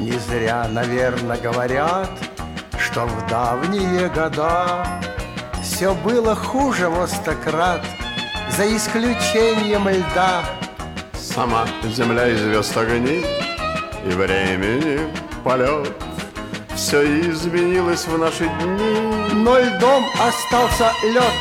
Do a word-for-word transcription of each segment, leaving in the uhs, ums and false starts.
Не зря, наверно, говорят, что в давние года все было хуже во сто крат, за исключением льда. Сама земля и звезд огни, и времени полет, все изменилось в наши дни. Но льдом остался лед.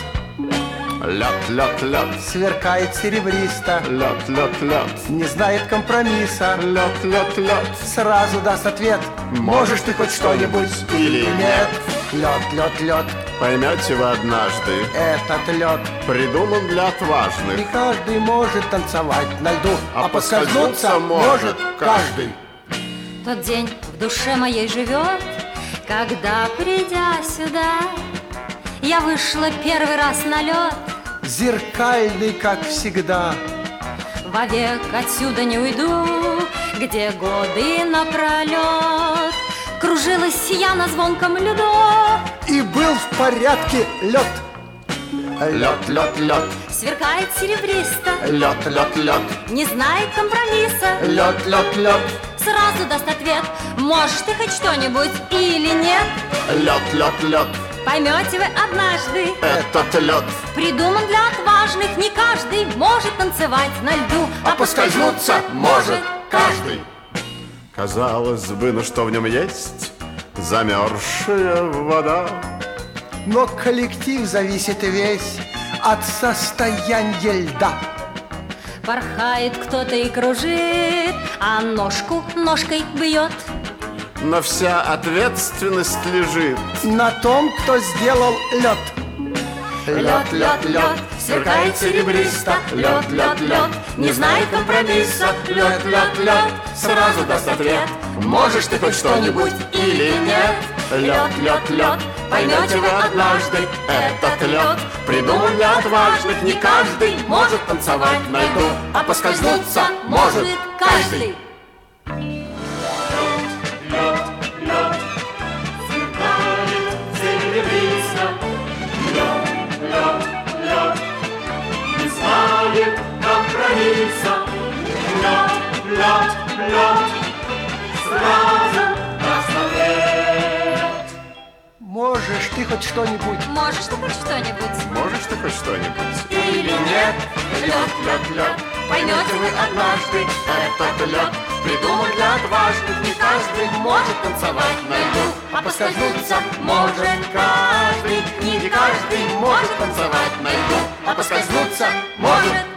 Лед, лед, лед, сверкает серебристо. Лед, лед, лед, не знает компромисса. Лед, лед, лед, сразу даст ответ. Можешь ты хоть что-нибудь или нет? Лед, лед, лед, поймете вы однажды, этот лед придуман для отважных. Не каждый может танцевать на льду, а, а поскользнуться может каждый. Тот день в душе моей живет, когда, придя сюда, я вышла первый раз на лед. Зеркальный, как всегда. Вовек отсюда не уйду, где годы напролет кружилась я на звонком льду. И был в порядке лед. Лед, лед, лед, сверкает серебристо. Лед, лед, лед, не знает компромисса. Лед, лед, лед, сразу даст ответ. Можешь ты хоть что-нибудь или нет? Лед, лед, лед, поймете вы однажды, этот лед придуман для отважных. Не каждый может танцевать на льду, а, а поскользнуться может каждый. Казалось бы, ну что в нем есть? Замерзшая вода. Но коллектив зависит весь от состояния льда. Порхает кто-то и кружит, а ножку ножкой бьет. Но вся ответственность лежит на том, кто сделал лед. Лед, лед, лед, сверкает серебристо. Лед, лед, лед, не знает компромисса. Лед, лед, лед, сразу даст ответ. Можешь ты хоть что-нибудь или нет? Лед, лед, лед, поймете вы однажды, этот лед придуман для отважных. Не каждый может танцевать на льду, а поскользнуться может каждый. Компромисса. Лед, лед, лед, сразу даст ответ. Можешь ты хоть что-нибудь? Можешь ты хоть что-нибудь? Можешь ты хоть что-нибудь или нет? Лед, лед, лед, поймете вы однажды, этот лед придуман для отважных. Не каждый может танцевать на льду, а поскользнуться может каждый. Не каждый может танцевать на льду, а поскользнуться может